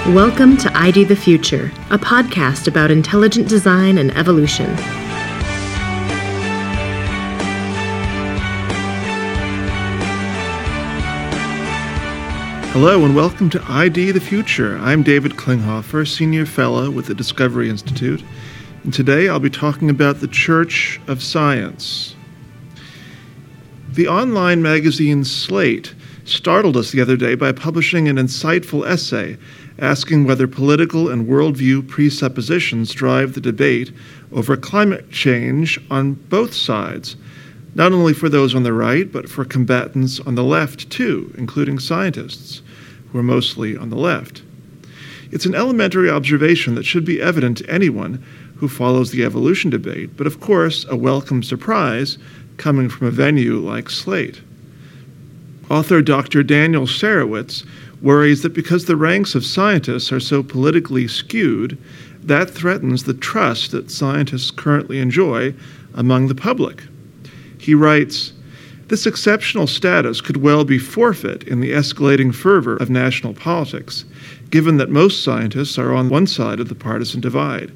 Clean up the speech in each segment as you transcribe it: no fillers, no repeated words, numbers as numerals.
Welcome to ID the Future, a podcast about intelligent design and evolution. Hello and welcome to ID the Future. I'm David Klinghoffer, Senior Fellow with the Discovery Institute, and today I'll be talking about the Church of Science. The online magazine Slate startled us the other day by publishing an insightful essay asking whether political and worldview presuppositions drive the debate over climate change on both sides, not only for those on the right, but for combatants on the left too, including scientists, who are mostly on the left. It's an elementary observation that should be evident to anyone who follows the evolution debate, but of course a welcome surprise coming from a venue like Slate. Author Dr. Daniel Sarewitz worries that because the ranks of scientists are so politically skewed, that threatens the trust that scientists currently enjoy among the public. He writes, "This exceptional status could well be forfeit in the escalating fervor of national politics, given that most scientists are on one side of the partisan divide.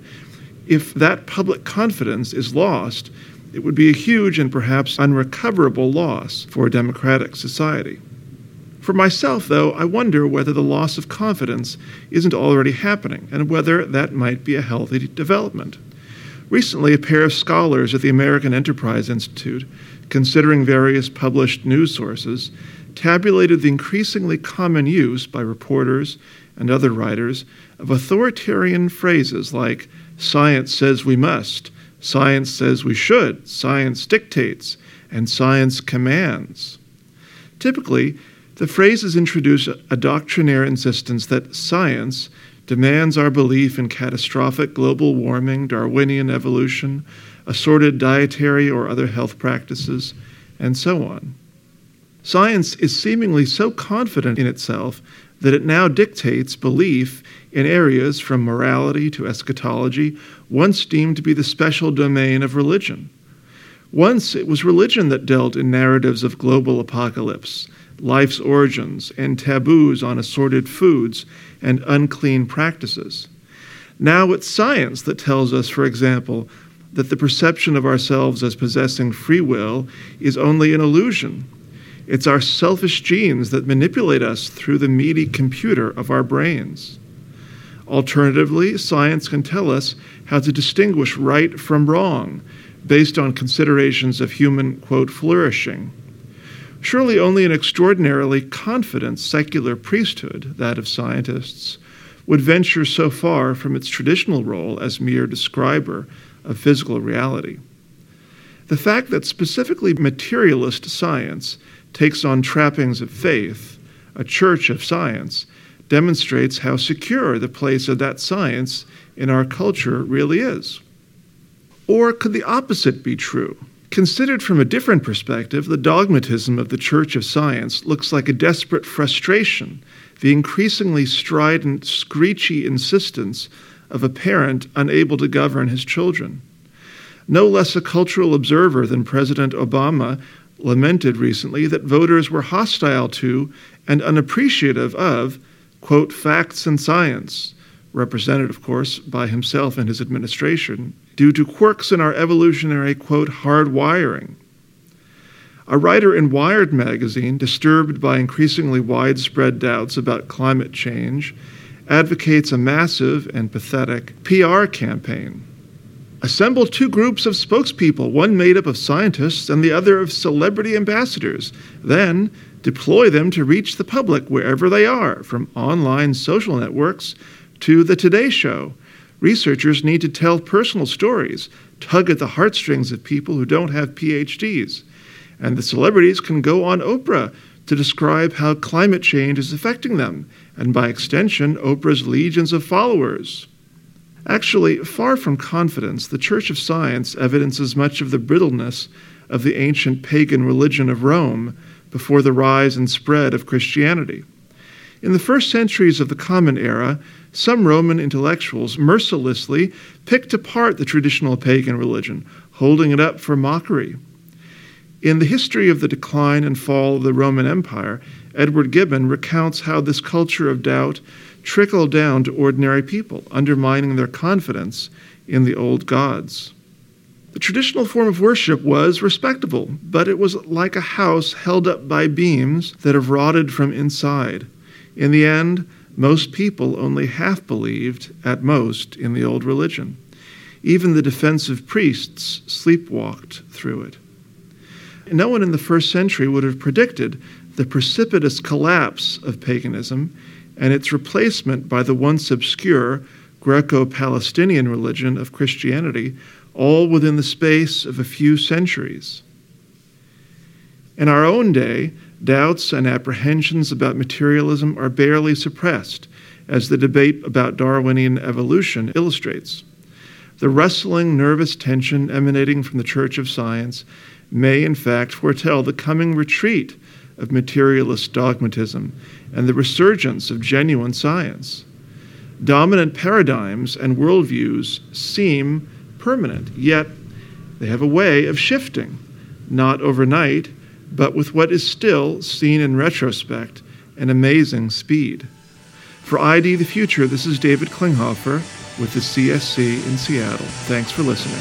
If that public confidence is lost, it would be a huge and perhaps unrecoverable loss for a democratic society." For myself, though, I wonder whether the loss of confidence isn't already happening and whether that might be a healthy development. Recently, a pair of scholars at the American Enterprise Institute, considering various published news sources, tabulated the increasingly common use by reporters and other writers of authoritarian phrases like "science says we must," "science says we should," "science dictates," and "science commands." Typically, the phrases introduce a doctrinaire insistence that science demands our belief in catastrophic global warming, Darwinian evolution, assorted dietary or other health practices, and so on. Science is seemingly so confident in itself that it now dictates belief in areas from morality to eschatology once deemed to be the special domain of religion. Once it was religion that dealt in narratives of global apocalypse, life's origins, and taboos on assorted foods and unclean practices. Now it's science that tells us, for example, that the perception of ourselves as possessing free will is only an illusion. It's our selfish genes that manipulate us through the meaty computer of our brains. Alternatively, science can tell us how to distinguish right from wrong based on considerations of human, quote, flourishing. Surely only an extraordinarily confident secular priesthood, that of scientists, would venture so far from its traditional role as mere describer of physical reality. The fact that specifically materialist science takes on trappings of faith, a church of science, demonstrates how secure the place of that science in our culture really is. Or could the opposite be true? Considered from a different perspective, the dogmatism of the Church of Science looks like a desperate frustration, the increasingly strident, screechy insistence of a parent unable to govern his children. No less a cultural observer than President Obama lamented recently that voters were hostile to and unappreciative of, quote, facts and science, represented, of course, by himself and his administration, due to quirks in our evolutionary, quote, hardwiring. A writer in Wired magazine, disturbed by increasingly widespread doubts about climate change, advocates a massive and pathetic PR campaign. Assemble two groups of spokespeople, one made up of scientists and the other of celebrity ambassadors. Then deploy them to reach the public wherever they are, from online social networks to the Today Show. Researchers need to tell personal stories, tug at the heartstrings of people who don't have PhDs. And the celebrities can go on Oprah to describe how climate change is affecting them, and by extension, Oprah's legions of followers. Actually, far from confidence, the Church of Science evidences much of the brittleness of the ancient pagan religion of Rome before the rise and spread of Christianity. In the first centuries of the Common Era, some Roman intellectuals mercilessly picked apart the traditional pagan religion, holding it up for mockery. In the history of the decline and fall of the Roman Empire, Edward Gibbon recounts how this culture of doubt trickle down to ordinary people, undermining their confidence in the old gods. The traditional form of worship was respectable, but it was like a house held up by beams that have rotted from inside. In the end, most people only half believed, at most, in the old religion. Even the defensive priests sleepwalked through it. No one in the first century would have predicted the precipitous collapse of paganism and its replacement by the once obscure Greco-Palestinian religion of Christianity, all within the space of a few centuries. In our own day, doubts and apprehensions about materialism are barely suppressed, as the debate about Darwinian evolution illustrates. The rustling, nervous tension emanating from the Church of Science may, in fact, foretell the coming retreat of materialist dogmatism and the resurgence of genuine science. Dominant paradigms and worldviews seem permanent, yet they have a way of shifting, not overnight, but with what is still, seen in retrospect, an amazing speed. For ID the Future, this is David Klinghoffer with the CSC in Seattle. Thanks for listening.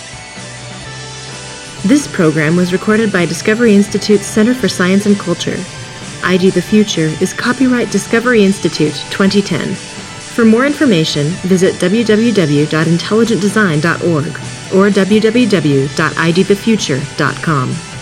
This program was recorded by Discovery Institute's Center for Science and Culture. ID the Future is copyright Discovery Institute 2010. For more information, visit www.intelligentdesign.org or www.idthefuture.com.